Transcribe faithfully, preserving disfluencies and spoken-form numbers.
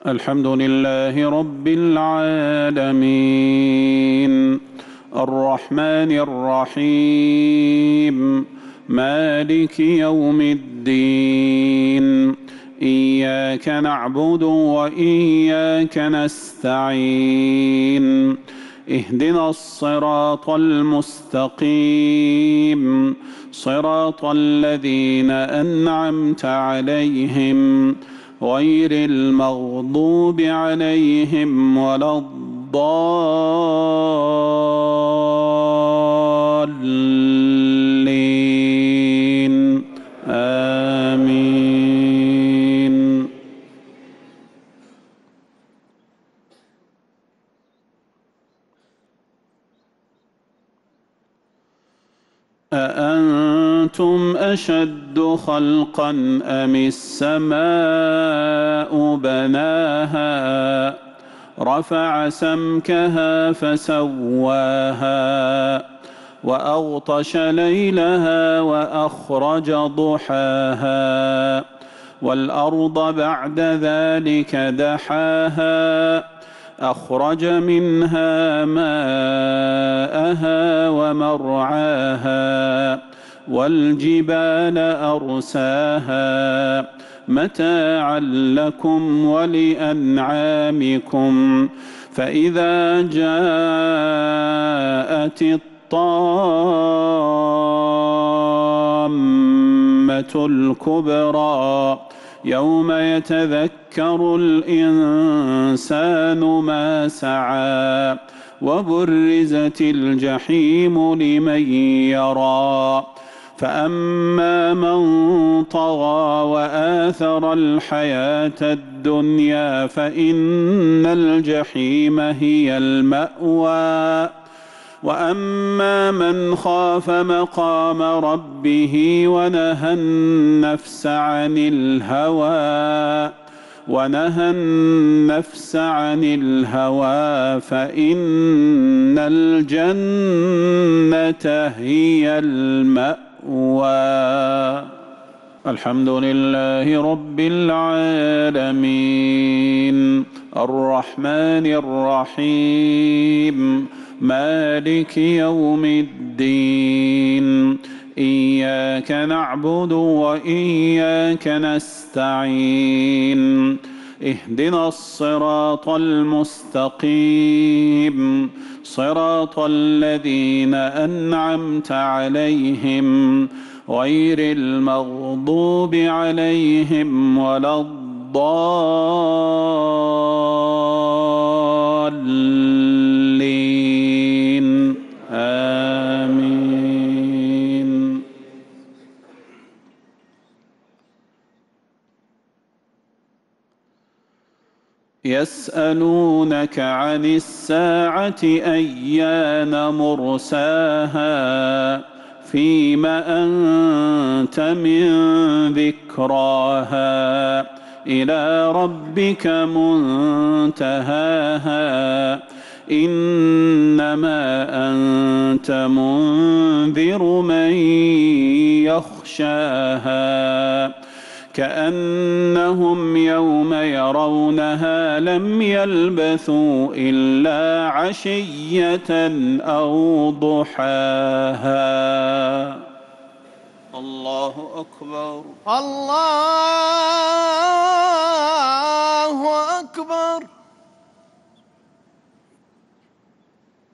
الحمد لله رب العالمين الرحمن الرحيم مالك يوم الدين إياك نعبد وإياك نستعين اهدنا الصراط المستقيم صراط الذين أنعمت عليهم غير المغضوب عليهم ولا الضالين آمين. أأنتم أشد خلقا أم السماء بناها رفع سمكها فسواها وأغطش ليلها وأخرج ضحاها والأرض بعد ذلك دحاها أخرج منها ماءها ومرعاها والجبال أرساها متاعا لكم ولأنعامكم فإذا جاءت الطامة الكبرى يوم يتذكر الإنسان ما سعى وبرزت الجحيم لمن يرى فأما من طغى وآثر الحياة الدنيا فإن الجحيم هي المأوى وأما من خاف مقام ربه ونهى النفس عن الهوى ونهى النفس عن الهوى فإن الجنة هي المأوى. الحمد لله رب العالمين الرحمن الرحيم مالك يوم الدين إياك نعبد وإياك نستعين اهدنا الصراط المستقيم صراط الذين أنعمت عليهم غير المغضوب عليهم ولا الضالين آمين. يسألونك عن الساعة أيان مرساها فيم أنت من ذكراها إلى ربك منتهاها إنما أنت منذر من يخشاها كأنهم يوم يرونها لم يلبثوا إلا عشية أو ضحاها. الله أكبر الله أكبر.